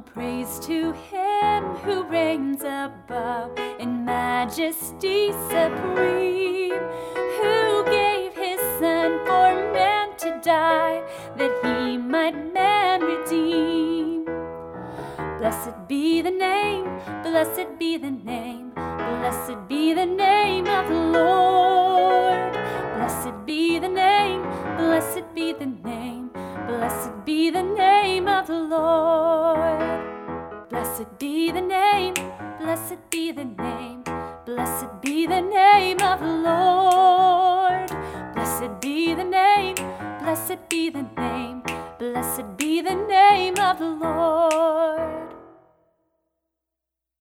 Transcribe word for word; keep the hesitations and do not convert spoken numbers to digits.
Praise to him who reigns above in majesty supreme, who gave his son for man to die, that he might man redeem. Blessed be the name, blessed be the name, blessed be the name of the Lord. Blessed be the name, blessed be the name, blessed be the name of the Lord. Blessed be the name, blessed be the name, blessed be the name of the Lord. Blessed be the name, blessed be the name, blessed be the name of the Lord.